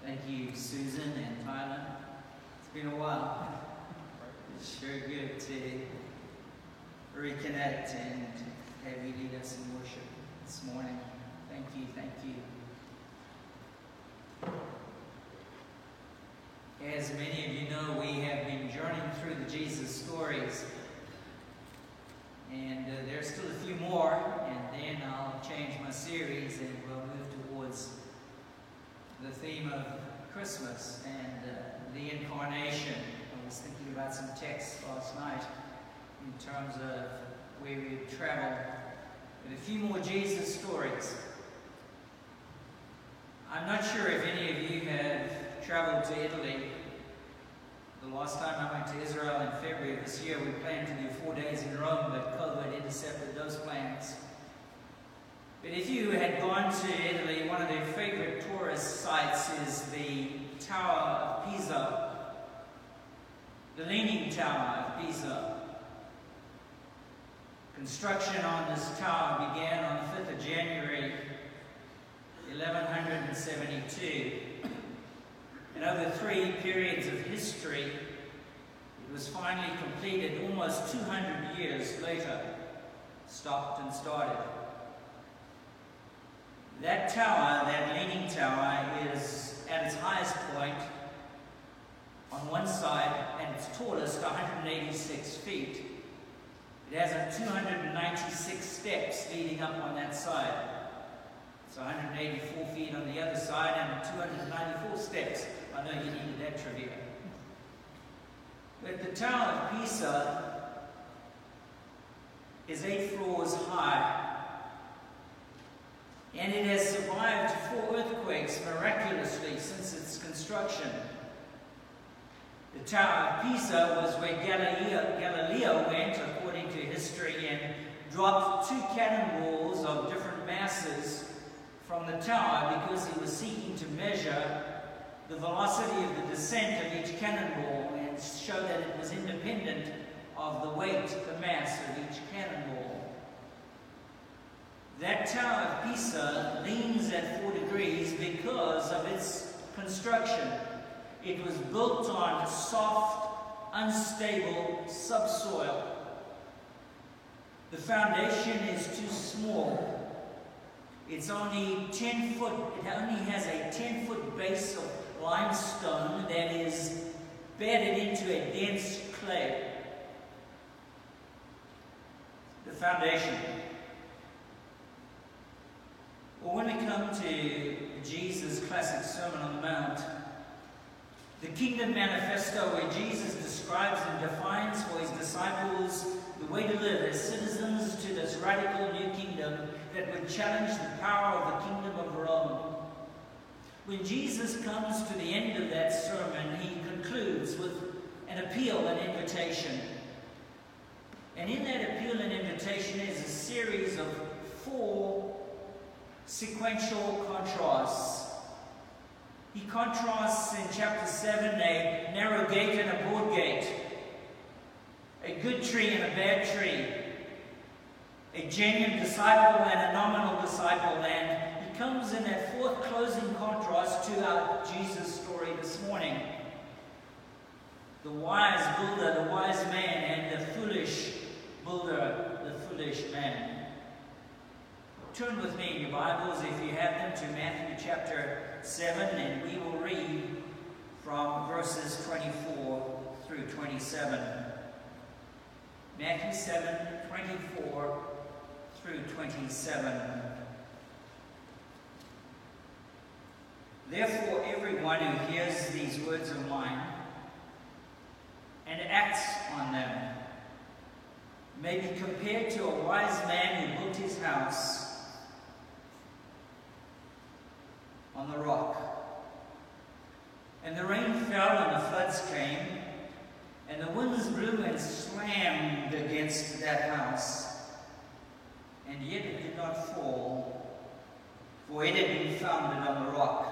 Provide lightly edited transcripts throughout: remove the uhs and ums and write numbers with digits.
Thank you, Susan and Tyler. It's been a while. It's sure good to reconnect and have you lead us in worship this morning. Thank you, thank you. As many of you know, we have been journeying through the Jesus stories. And there's still a few more, and then I'll change my series and we'll move towards the theme of Christmas and the Incarnation. I was thinking about some texts last night in terms of where we've traveled with a few more Jesus stories. I'm not sure if any of you have traveled to Italy. The last time I went to Israel in February of this year, we planned to do 4 days in Rome, but COVID intercepted those plans. But if you had gone to Italy, one of their favorite tourist sites is the Tower of Pisa, the Leaning Tower of Pisa. Construction on this tower began on the 5th of January, 1172. And over 3 periods of history, it was finally completed almost 200 years later, stopped and started. That tower, that Leaning Tower, is at its highest point on one side and its tallest 186 feet. It has 296 steps leading up on that side. It's 184 feet on the other side and 294 steps. I know you needed that trivia. But the Tower of Pisa is 8 floors high. And it has survived 4 earthquakes miraculously since its construction. The Tower of Pisa was where Galileo went, according to history, and dropped 2 cannonballs of different masses from the tower because he was seeking to measure the velocity of the descent of each cannonball and show that it was independent of the weight, the mass of each cannonball. That Tower of Pisa leans at 4 degrees because of its construction. It was built on soft, unstable subsoil. The foundation is too small. It's only 10 foot, it only has a 10-foot base of limestone that is bedded into a dense clay. The foundation. Well, when we come to Jesus' classic Sermon on the Mount, the Kingdom Manifesto, where Jesus describes and defines for his disciples the way to live as citizens to this radical new kingdom that would challenge the power of the kingdom of Rome. When Jesus comes to the end of that sermon, he concludes with an appeal and invitation. And in that appeal and invitation is a series of 4 sequential contrasts. He contrasts in chapter 7 a narrow gate and a broad gate, a good tree and a bad tree, a genuine disciple and a nominal disciple, and he comes in that 4th closing contrast to our Jesus story this morning. The wise builder, the wise man, and the foolish builder, the foolish man. Turn with me in your Bibles, if you have them, to Matthew chapter 7, and we will read from verses 24 through 27. Matthew 7, 24 through 27. Therefore, everyone who hears these words of mine and acts on them may be compared to a wise man who built his house on the rock. And the rain fell and the floods came, and the winds blew and slammed against that house. And yet it did not fall, for it had been founded on the rock.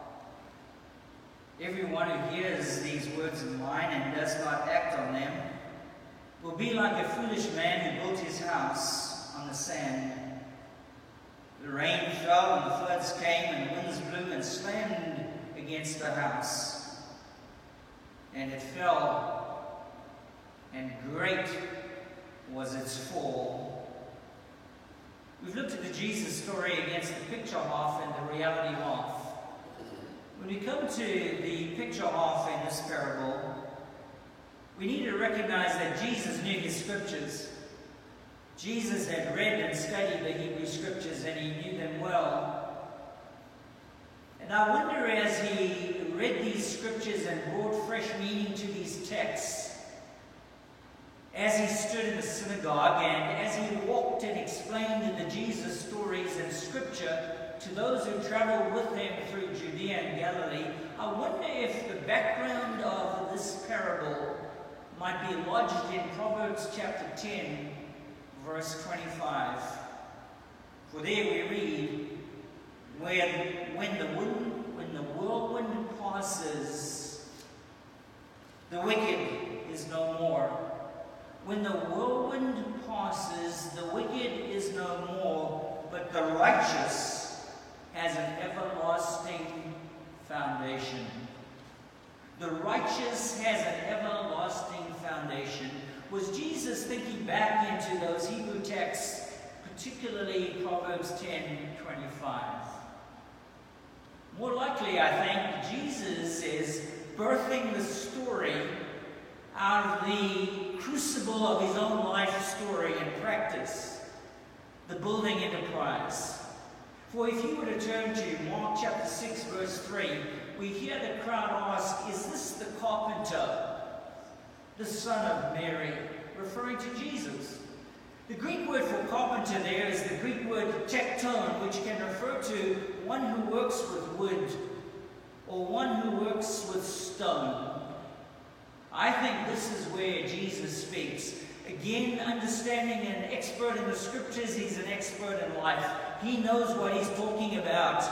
Everyone who hears these words of mine and does not act on them will be like a foolish man who built his house on the sand. The rain fell and the floods came and the winds blew and slammed against a house, and it fell, and great was its fall. We've looked at the Jesus story against the picture half and the reality half. When we come to the picture half in this parable, we need to recognize that Jesus knew his scriptures. Jesus had read and studied the Hebrew scriptures, and he knew them well. And I wonder, as he read these scriptures and brought fresh meaning to these texts, as he stood in the synagogue and as he walked and explained the Jesus stories and scripture to those who traveled with him through Judea and Galilee, I wonder if the background of this parable might be lodged in Proverbs chapter 10, verse 25. For there we read, when the whirlwind passes, the wicked is no more. When the whirlwind passes, the wicked is no more, but the righteous has an everlasting foundation. The righteous has an everlasting foundation. Was Jesus thinking back into those Hebrew texts, particularly Proverbs 10:25? More likely, I think, Jesus is birthing the story out of the crucible of his own life story and practice, the building enterprise. For if you were to turn to Mark chapter 6, verse 3, we hear the crowd ask, "Is this the carpenter, the son of Mary?" referring to Jesus. The Greek word for carpenter there is the Greek word tekton, which can refer to one who works with wood or one who works with stone. I think this is where Jesus speaks. Again, understanding an expert in the scriptures, he's an expert in life. He knows what he's talking about.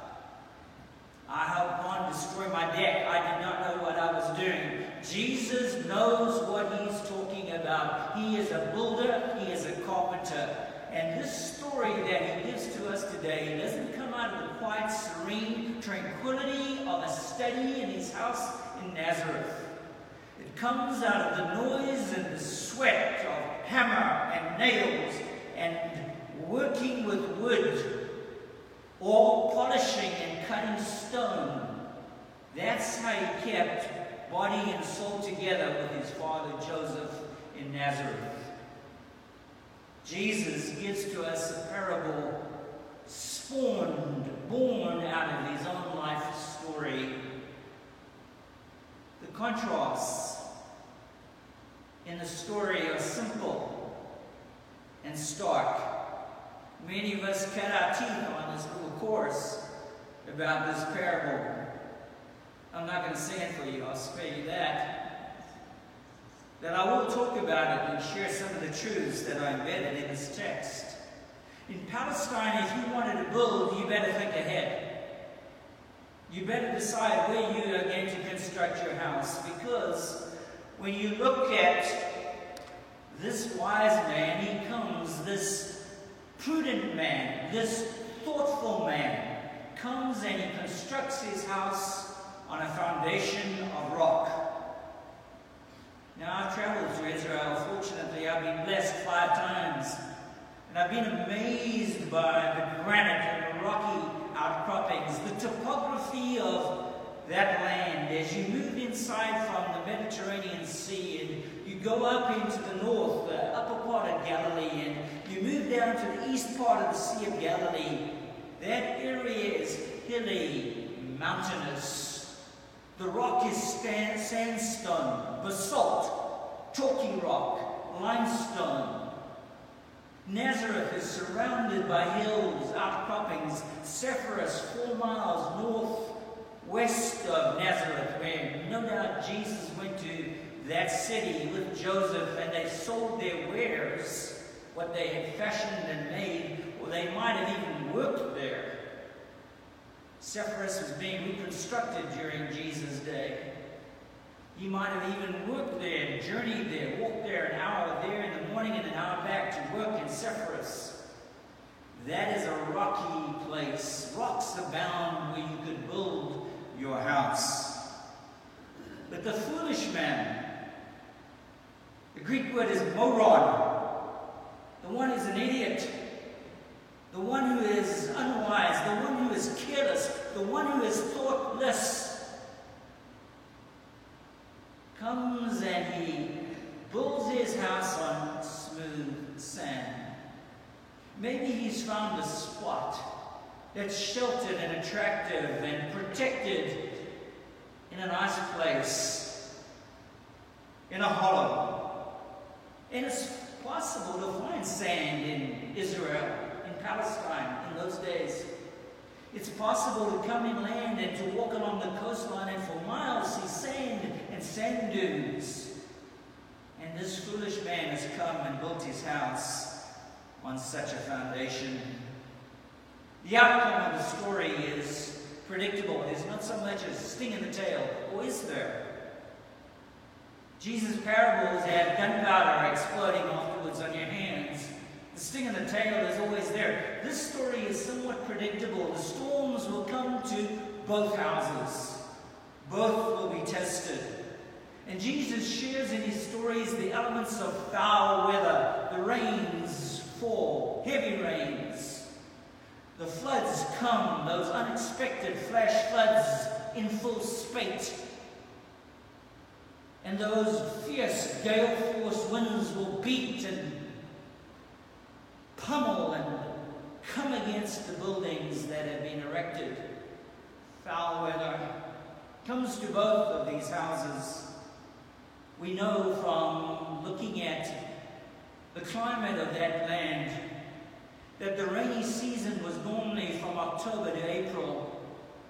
I helped one destroy my deck. I did not know what I was doing. Jesus knows what he's talking about. He is a builder. He is a carpenter. And this story that he gives to us today doesn't come out of the quiet, serene tranquility of a study in his house in Nazareth. It comes out of the noise and the sweat of hammer and nails and working with wood, or polishing and cutting stone. That's how he kept body and soul together with his father Joseph in Nazareth. Jesus gives to us a parable born out of his own life story. The contrasts in the story are simple and stark. Many of us cut our teeth on this little course about this parable. I'm not going to say it for you, I'll spare you that. But I will talk about it and share some of the truths that are embedded in this text. In Palestine, if you wanted to build, you better think ahead. You better decide where you are going to construct your house, because when you look at this wise man, he comes, this prudent man, this thoughtful man, comes and he constructs his house on a foundation of rock. Now, I've traveled to Israel. Fortunately, I've been blessed 5 times. And I've been amazed by the granite and the rocky outcroppings, the topography of that land. As you move inside from the Mediterranean Sea and you go up into the north, the upper part of Galilee, and you move down to the east part of the Sea of Galilee, that area is hilly, mountainous. The rock is sandstone, basalt, chalky rock, limestone. Nazareth is surrounded by hills, outcroppings. Sepphoris, 4 miles northwest of Nazareth, where no doubt Jesus went to that city with Joseph, and they sold their wares, what they had fashioned and made, or they might have even worked there. Sepphoris was being reconstructed during Jesus' day. He might have even worked there, journeyed there, walked there an hour there in the morning and an hour back to work in Sepphoris. That is a rocky place. Rocks abound where you could build your house. Greek word is moron. The one who's an idiot. The one who is unwise. The one who is careless. The one who is thoughtless. Comes and he builds his house on smooth sand. Maybe he's found a spot that's sheltered and attractive and protected in a nice place, in a hollow. And it's possible to find sand in Israel, in Palestine, in those days. It's possible to come inland and to walk along the coastline and for miles see sand and sand dunes. And this foolish man has come and built his house on such a foundation. The outcome of the story is predictable. There's not so much as a sting in the tail, or is there? Jesus' parables have gunpowder exploding afterwards on your hands. The sting in the tail is always there. This story is somewhat predictable. The storms will come to both houses. Both will be tested. And Jesus shares in his stories the elements of foul weather. The rains fall, heavy rains. The floods come, those unexpected flash floods in full spate. And those fierce gale-force winds will beat and pummel and come against the buildings that have been erected. Foul weather comes to both of these houses. We know from looking at the climate of that land that the rainy season was normally from October to April.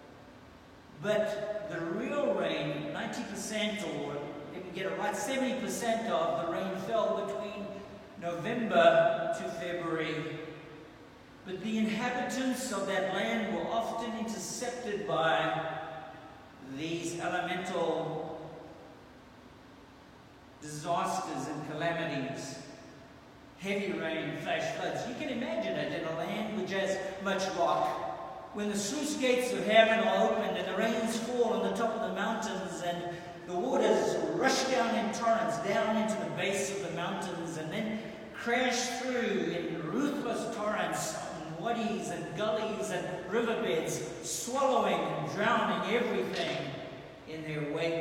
But the real rain, 90% or if you get it right, 70% of the rain fell between November to February. But the inhabitants of that land were often intercepted by these elemental disasters and calamities. Heavy rain, flash floods. You can imagine it in a land which has much rock. When the sluice gates of heaven are opened and the rains fall on the top of the mountains and the waters rush down in torrents down into the base of the mountains and then crash through in ruthless torrents on wadis and gullies and riverbeds, swallowing and drowning everything in their wake.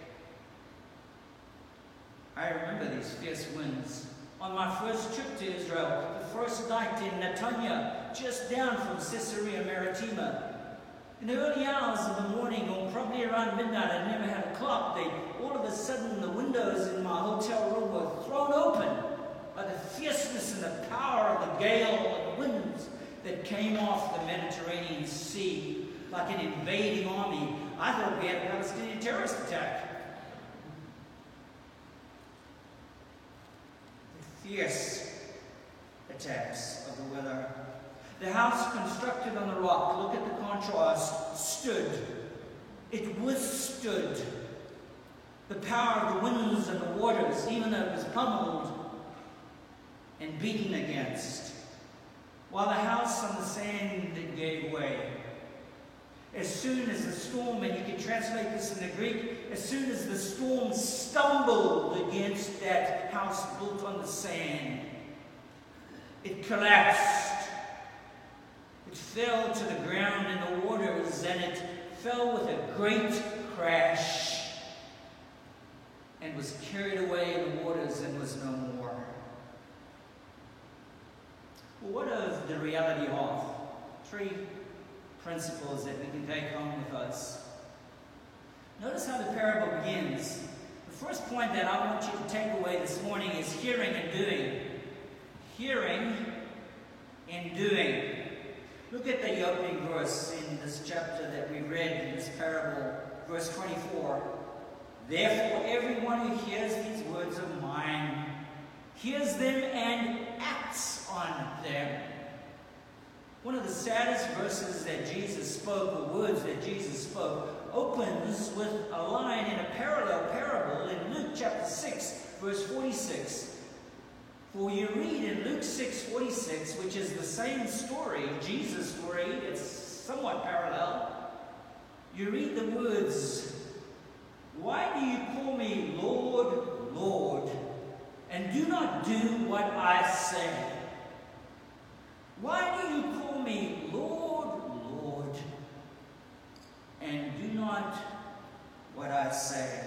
I remember these fierce winds. On my first trip to Israel, the first night in Netanya, just down from Caesarea Maritima. In the early hours of the morning, or probably around midnight, I never had a clock. All of a sudden, the windows in my hotel room were thrown open by the fierceness and the power of the gale and winds that came off the Mediterranean Sea like an invading army. I thought we had a Palestinian terrorist attack. Fierce attacks of the weather. The house constructed on the rock, look at the contrast, stood. It withstood the power of the winds and the waters, even though it was pummeled and beaten against. While the house on the sand gave way. As soon as the storm, and you can translate this in the Greek, as soon as the storm stumbled against that house built on the sand, it collapsed. It fell to the ground in the waters, and it fell with a great crash and was carried away in the waters and was no more. Well, what of the reality of? Three principles that we can take home with us. Notice how the parable begins. The first point that I want you to take away this morning is hearing and doing. Hearing and doing. Look at the opening verse in this chapter that we read in this parable, verse 24. Therefore, everyone who hears these words of mine, hears them and acts on them. One of the saddest verses that Jesus spoke, or words that Jesus spoke, opens with a line in a parallel parable in Luke chapter 6, verse 46. For you read in Luke 6:46, which is the same story, Jesus' story, it's somewhat parallel. You read the words, "Why do you call me Lord, Lord, and do not do what I say. Why do you call me Lord, Lord, and do not what I say?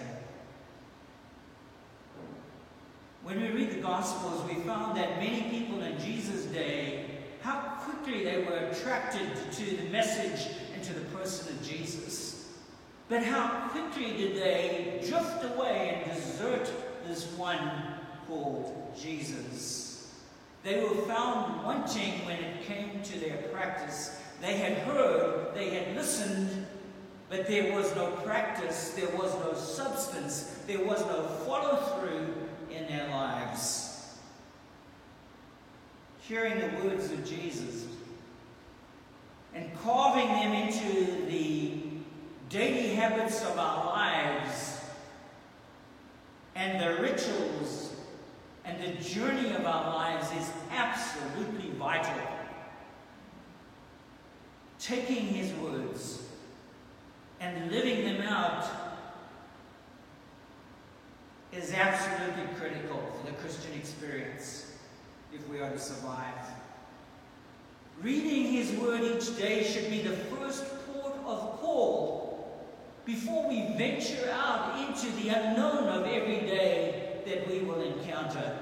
When we read the Gospels, we found that many people in Jesus' day, how quickly they were attracted to the message and to the person of Jesus. But how quickly did they drift away and desert this one called Jesus. They were found wanting when it came to their practice. They had heard, they had listened, but there was no practice, there was no substance, there was no follow-through in their lives. Hearing the words of Jesus and carving them into the daily habits of our lives and the rituals and the journey of our lives is absolutely vital. Taking his words and living them out is absolutely critical for the Christian experience if we are to survive. Reading his word each day should be the first port of call before we venture out into the unknown of every day that we will encounter.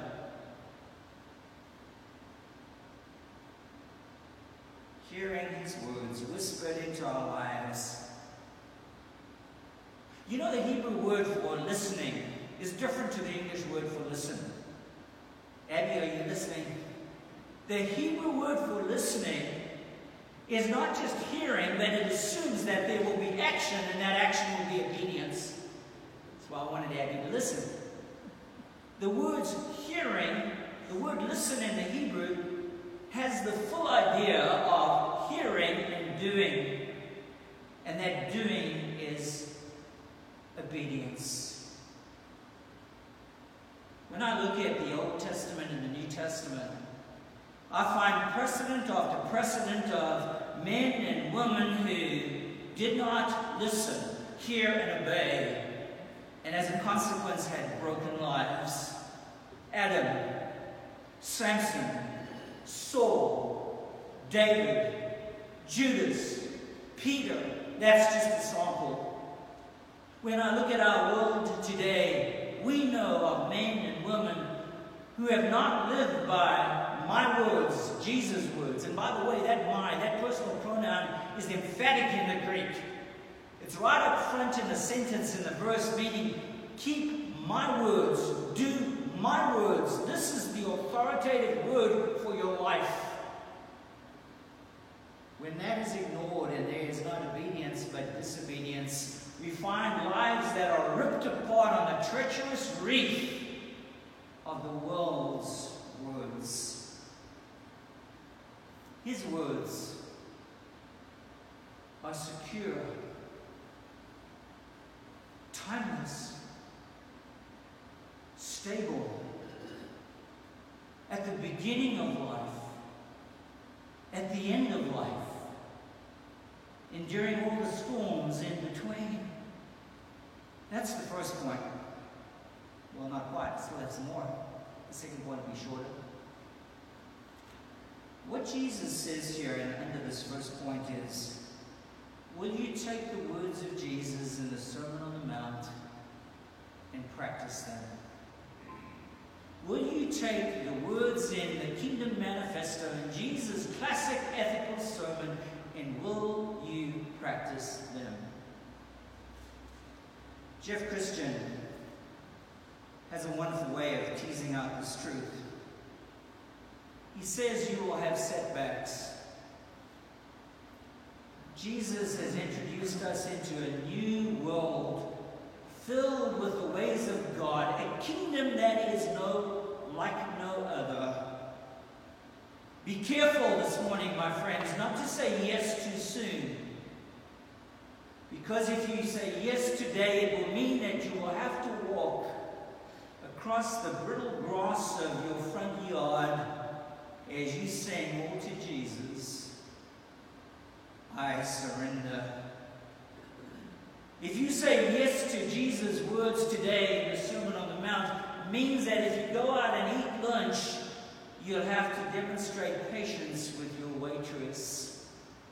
Hearing his words whispered into our lives. You know, the Hebrew word for listening is different to the English word for listen. Abby, are you listening? The Hebrew word for listening is not just hearing, but it assumes that there will be action, and that action will be obedience. That's why I wanted Abby to listen. The words hearing, the word listen in the Hebrew, has the full idea of hearing and doing. And that doing is obedience. When I look at the Old Testament and the New Testament, I find precedent after precedent of men and women who did not listen, hear, and obey, and as a consequence had broken lives. Adam, Samson, Saul, David, Judas, Peter. That's just a sample. When I look at our world today, we know of men and women who have not lived by my words, Jesus' words. And by the way, that personal pronoun is emphatic in the Greek. It's right up front in the sentence, in the verse, meaning, keep my words, do my words. This is the authoritative word for your life. When that is ignored and there is not obedience but disobedience, we find lives that are ripped apart on the treacherous reef of the world's words. His words are secure, timeless, stable, at the beginning of life, at the end of life, enduring all the storms in between. That's the first point. Well, not quite. Still have some more. The second point will be shorter. What Jesus says here and under this first point is, will you take the words of Jesus in the Sermon on the Mount and practice them? Will you take the words in the Kingdom Manifesto and Jesus' classic ethical sermon, and will you practice them? Jeff Christian has a wonderful way of teasing out this truth. He says you will have setbacks. Jesus has introduced us into a new world filled with the ways of God, a kingdom that is like no other. Be careful this morning, my friends, not to say yes too soon. Because if you say yes today, it will mean that you will have to walk across the brittle grass of your front yard as you sing all to Jesus, I surrender. If you say yes to Jesus' words today in the Sermon on the Mount, It means that if you go out and eat lunch, you'll have to demonstrate patience with your waitress.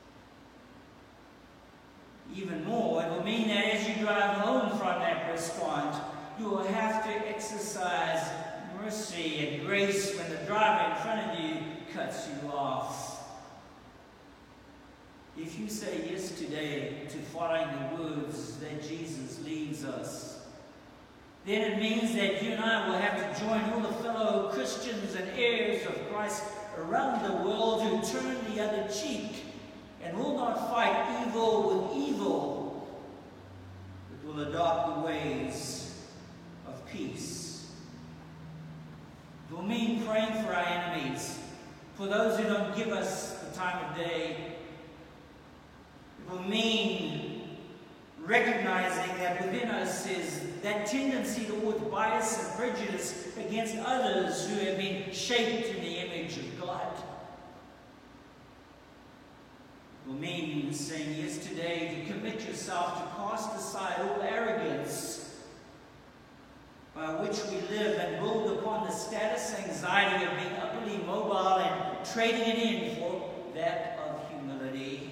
Even more, it will mean that as you drive home from that restaurant, you will have to exercise mercy and grace when the driver in front of you cuts you off. If you say yes today to following the words that Jesus leads us, then it means that you and I will have to join all the fellow Christians and heirs of Christ around the world who turn the other cheek and will not fight evil with evil, but will adopt the ways of peace. It will mean praying for our enemies, for those who don't give us the time of day. It will mean recognizing that within us is that tendency towards bias and prejudice against others who have been shaped in the image of God. It will mean saying yes today to commit yourself to cast aside all arrogance by which we live and build upon the status anxiety of being upperly mobile and trading it in for that of humility.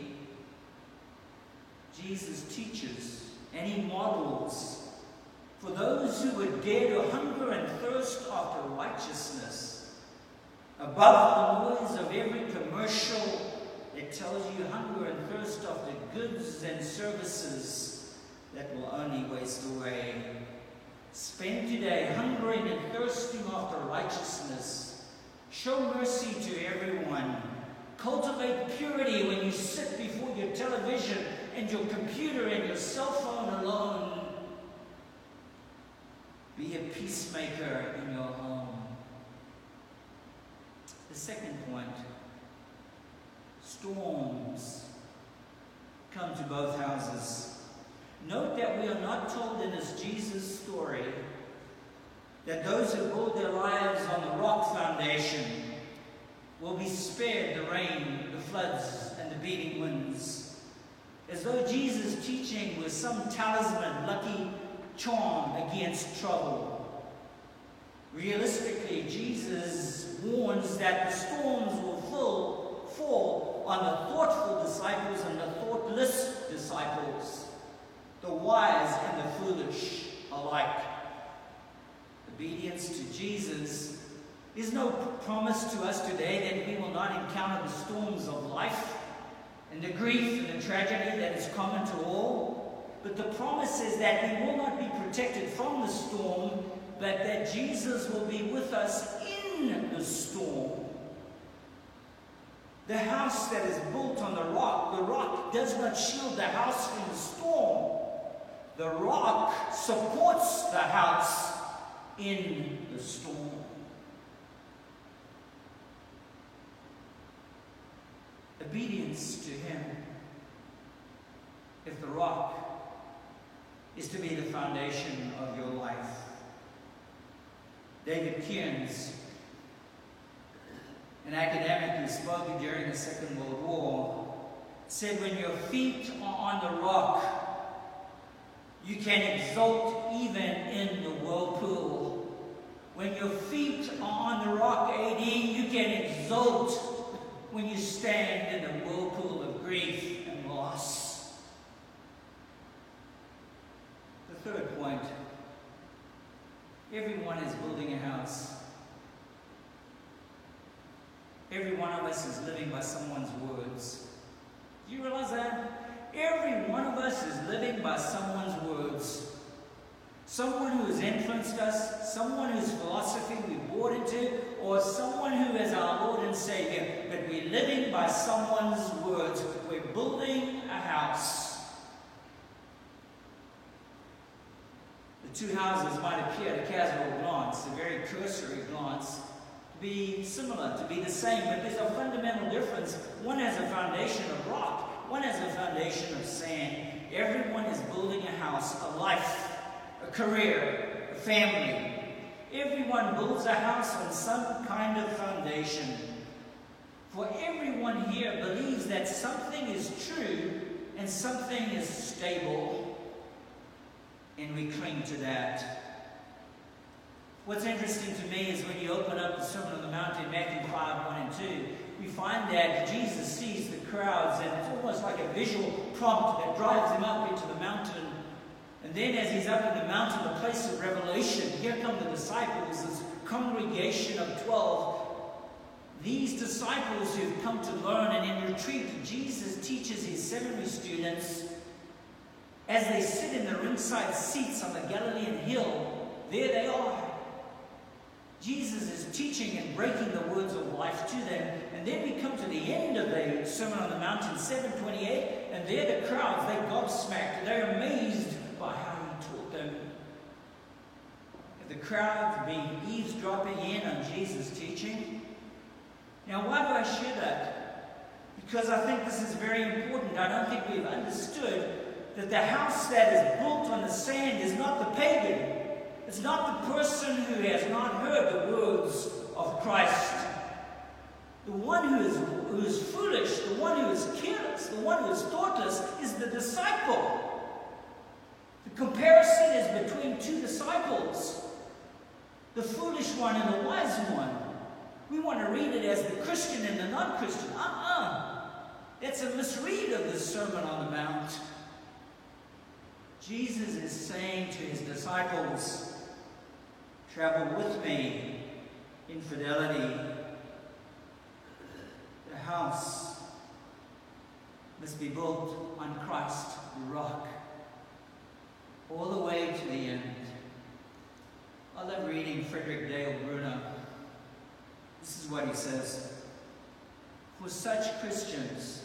Jesus teaches and he models for those who would dare to hunger and thirst after righteousness above the noise of every commercial that tells you hunger and thirst after goods and services that will only waste away. Spend today hungering and thirsting after righteousness. Show mercy to everyone. Cultivate purity when you sit before your television and your computer and your cell phone alone. Be a peacemaker in your home. The second point, storms come to both houses. Note that we are not told in this Jesus story that those who build their lives on the rock foundation will be spared the rain, the floods, and the beating winds. As though Jesus' teaching was some talisman, lucky charm against trouble. Realistically, Jesus warns that the storms will fall on the thoughtful disciples and the thoughtless disciples, the wise and the foolish alike. Obedience to Jesus is no promise to us today that we will not encounter the storms of life and the grief and the tragedy that is common to all. But the promise is that we will not be protected from the storm, but that Jesus will be with us in the storm. The house that is built on the rock does not shield the house from the storm. The rock supports the house in the storm. Obedience to him, if the rock is to be the foundation of your life. David Kearns, an academic who spoke during the Second World War, said, when your feet are on the rock, you can exult even in the whirlpool. When your feet are on the rock, AD, you can exult when you stand in the whirlpool of grief and loss. The third point, everyone is building a house. Every one of us is living by someone's words. Do you realize that? Every one of us is living by someone's words. Someone who has influenced us, someone whose philosophy we bought into, or someone who is our Lord and Savior. But we're living by someone's words. We're building a house. The two houses might appear at a casual glance, a very cursory glance, to be similar, to be the same, but there's a fundamental difference. One has a foundation of rock, one has a foundation of sand. Everyone is building a house, a life, a career, a family. Everyone builds a house on some kind of foundation. For everyone here believes that something is true and something is stable, and we cling to that. What's interesting to me is when you open up the Sermon on the Mount in Matthew 5, 1 and 2, we find that Jesus sees the crowds, and it's almost like a visual prompt that drives him up into the mountain. And then as he's up in the mountain, the place of revelation, here come the disciples, this congregation of 12. These disciples who've come to learn, and in retreat, Jesus teaches his seminary students as they sit in the ringside seats on the Galilean hill. There they are. Jesus is teaching and breaking the words of life to them. And then we come to the end of the Sermon on the Mount in 7:28, and there the crowds, they gobsmacked. They're amazed by how he taught them. The crowd being eavesdropping in on Jesus' teaching. Now, why do I share that? Because I think this is very important. I don't think we've understood that the house that is built on the sand is not the pagan. It's not the person who has not heard the words of Christ. The one who is foolish, the one who is careless, the one who is thoughtless is the disciple. The comparison is between two disciples, the foolish one and the wise one. We want to read it as the Christian and the non-Christian. That's a misread of the Sermon on the Mount. Jesus is saying to his disciples, travel with me in fidelity. The house must be built on Christ, the rock, all the way to the end. I love reading Frederick Dale Bruner. This is what he says. For such Christians,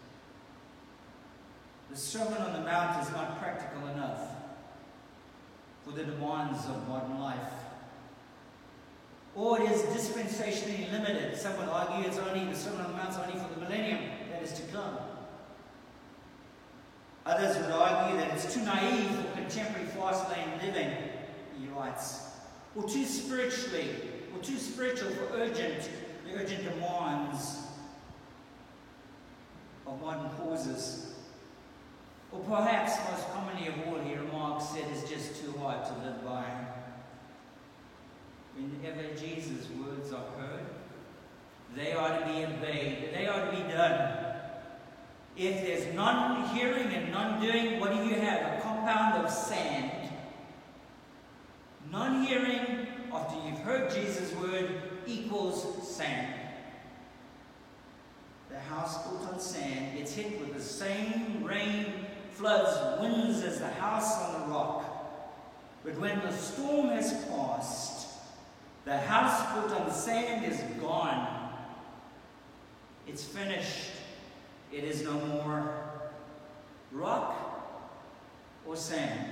the Sermon on the Mount is not practical enough for the demands of modern life. Or it is dispensationally limited. Some would argue the Sermon on the Mount is only for the millennium that is to come. Others would argue that it's too naive for contemporary fast-lane living, he writes, or too spiritual for the urgent demands of modern causes. Or perhaps most commonly of all, he remarks, it is just too hard to live by. Whenever Jesus' words are heard, they are to be obeyed, they are to be done. If there's none hearing and none doing, what do you have? A compound of sand. None hearing after you've heard Jesus' word equals sand. The house built on sand gets hit with the same rain, floods, winds as the house on the rock. But when the storm has passed, the house built on sand is gone. It's finished. It is no more rock or sand.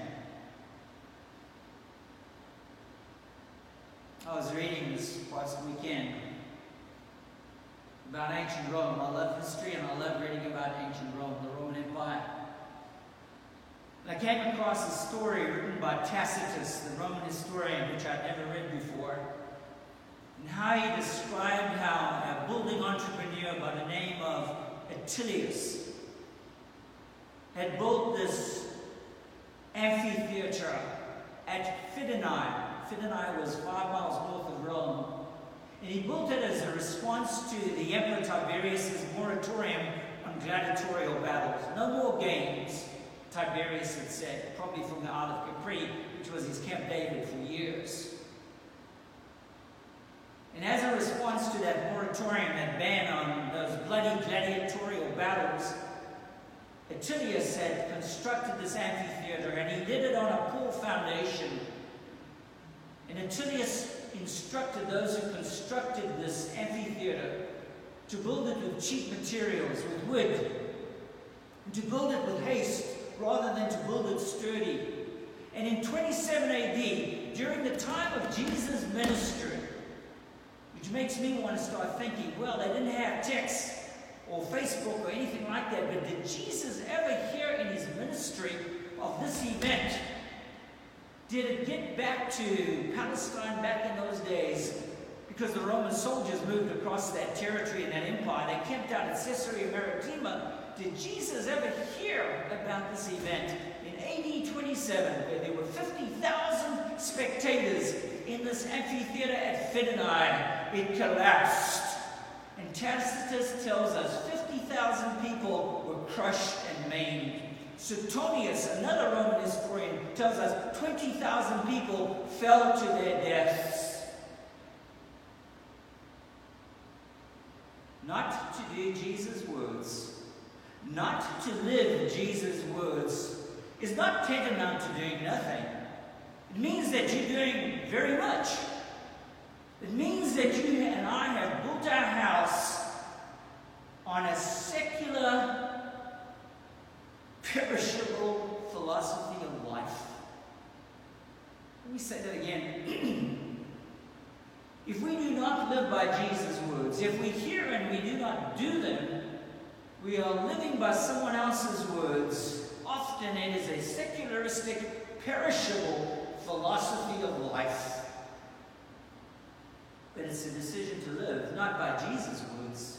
I was reading this past weekend about ancient Rome. I love history and I love reading about ancient Rome, the Roman Empire. And I came across a story written by Tacitus, the Roman historian, which I'd never read before, and how he described how a building entrepreneur by the name of Attilius had built this amphitheater at Fidenae. Fidenae was 5 miles north of Rome. And he built it as a response to the Emperor Tiberius' moratorium on gladiatorial battles. No more games, Tiberius had said, probably from the Isle of Capri, which was his Camp David for years. And as a response to that moratorium, that ban on those bloody gladiatorial battles, Attilius had constructed this amphitheater, and he did it on a poor foundation. And Attilius instructed those who constructed this amphitheater to build it with cheap materials, with wood, and to build it with haste rather than to build it sturdy. And in 27 AD, during the time of Jesus' ministry, which makes me want to start thinking, well, they didn't have text or Facebook or anything like that, but did Jesus ever hear in his ministry of this event? Did it get back to Palestine back in those days? Because the Roman soldiers moved across that territory and that empire. They camped out at Caesarea Maritima. Did Jesus ever hear about this event in AD 27, where there were 50,000 spectators in this amphitheater at Fidenae. It collapsed. And Tacitus tells us 50,000 people were crushed and maimed. Suetonius, another Roman historian, tells us 20,000 people fell to their deaths. Not to do Jesus' words, not to live Jesus' words, is not tantamount to doing nothing. It means that you're doing very much. It means that you and I have built our house on a secular, perishable philosophy of life. Let me say that again. If we do not live by Jesus' words, if we hear and we do not do them, we are living by someone else's words. Often it is a secularistic, perishable philosophy of life. But it's a decision to live, not by Jesus' words,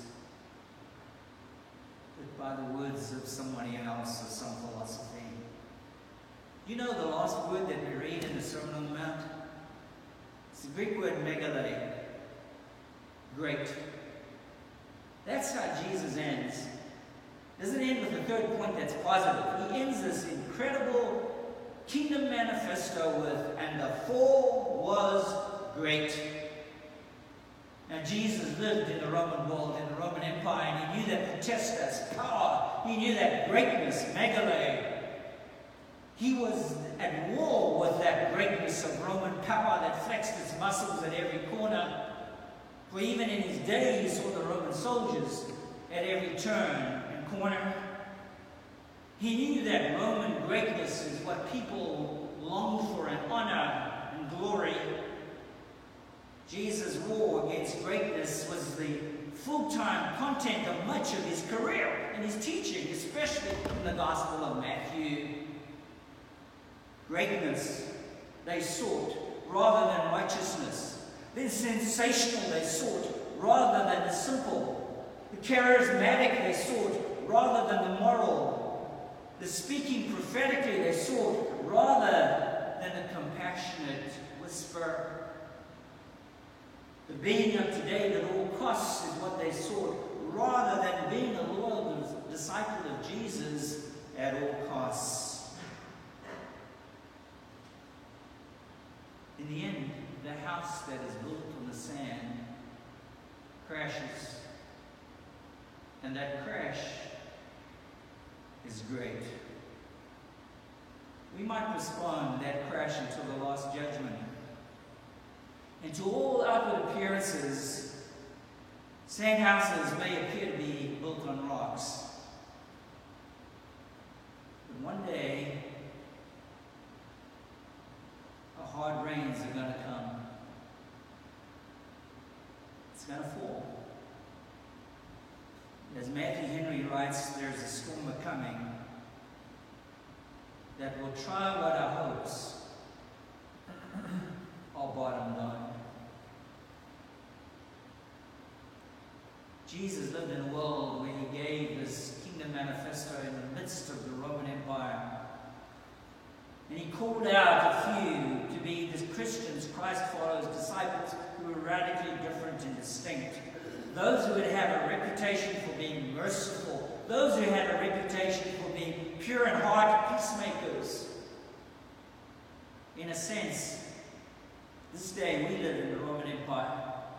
but by the words of somebody else or some philosophy. You know the last word that we read in the Sermon on the Mount? It's the Greek word megale. Great. That's how Jesus ends. Doesn't end with a third point that's positive. He ends this incredible kingdom manifesto with, and the fall was great. Now Jesus lived in the Roman world, in the Roman Empire, and he knew that potestas, power, he knew that greatness, megale. He was at war with that greatness of Roman power that flexed its muscles at every corner. For even in his day, he saw the Roman soldiers at every turn and corner. He knew that Roman greatness is what people longed for in honor and glory. Jesus' war against greatness was the full-time content of much of his career and his teaching, especially in the Gospel of Matthew. Greatness they sought rather than righteousness. The sensational they sought rather than the simple. The charismatic they sought rather than the moral. The speaking prophetically they sought rather than the compassionate whisper. The being up to date at all costs is what they sought, rather than being a loyal disciple of Jesus at all costs. In the end, the house that is built on the sand crashes. And that crash is great. We might postpone that crash until the last judgment. And to all outward appearances, sand houses may appear to be built on rocks. But one day, hard rains are going to come. It's going to fall. As Matthew Henry writes, there's a storm coming that will try what our hopes are bottomed on. Jesus lived in a world where he gave this kingdom manifesto in the midst of the Roman Empire. And he called out a few to be the Christians, Christ followers, disciples who were radically different and distinct. Those who would have a reputation for being merciful. Those who had a reputation for being pure in heart, peacemakers. In a sense, this day we live in the Roman Empire.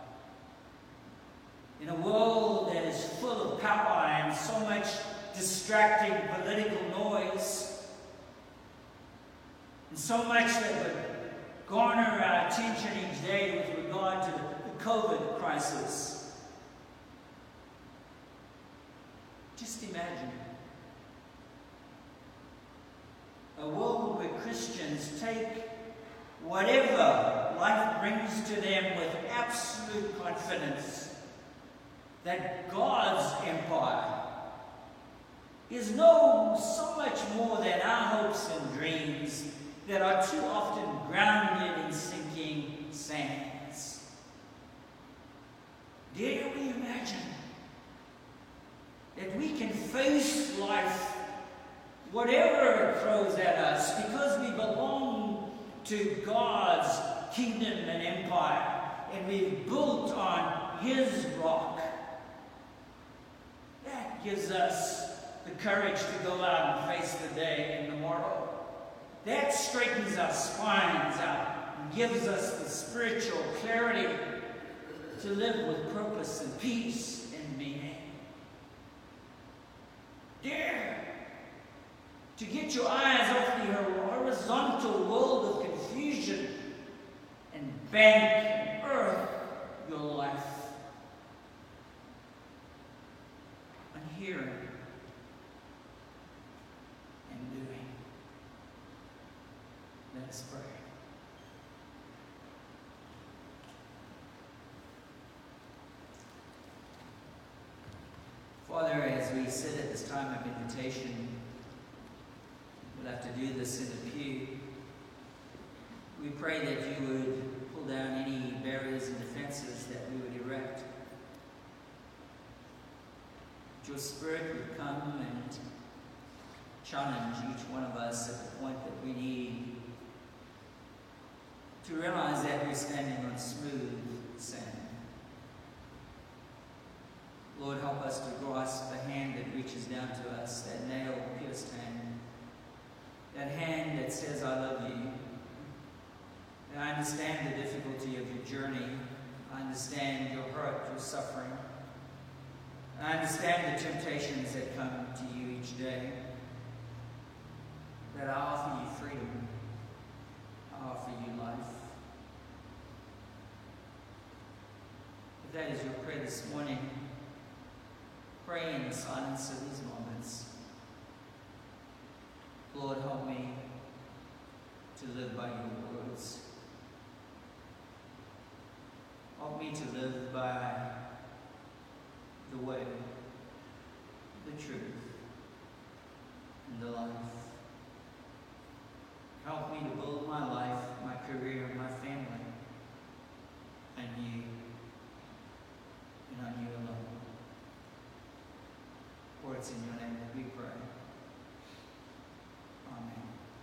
In a world that is full of power and so much distracting political noise, and so much that would garner our attention each day with regard to the COVID crisis. Just imagine a world where Christians take whatever life brings to them with absolute confidence that God's empire is so much more than our hopes and dreams that are too often grounded in sinking sands. Dare we imagine that we can face life, whatever it throws at us, because we belong to God's kingdom and empire, and we've built on His rock. That gives us the courage to go out and face the day and the morrow. That straightens our spines out and gives us the spiritual clarity to live with purpose and peace and meaning. Dare to get your eyes off the horizontal world of confusion and bank and earth your life on hearing and doing. Let us pray. Father, as we sit at this time of invitation, we'll have to do this in the pew. We pray that you would pull down any barriers and defenses that we would erect. That your Spirit would come and challenge each one of us at the point that we need to realize that we're standing on smooth sand. Lord, help us to grasp the hand that reaches down to us, that nail-pierced hand, that hand that says, I love you. And I understand the difficulty of your journey. I understand your hurt, your suffering. And I understand the temptations that come to you each day. That I offer you freedom. I offer you life. If that is your prayer this morning, pray in the silence of these moments. Lord, help me to live by your words. Help me to live by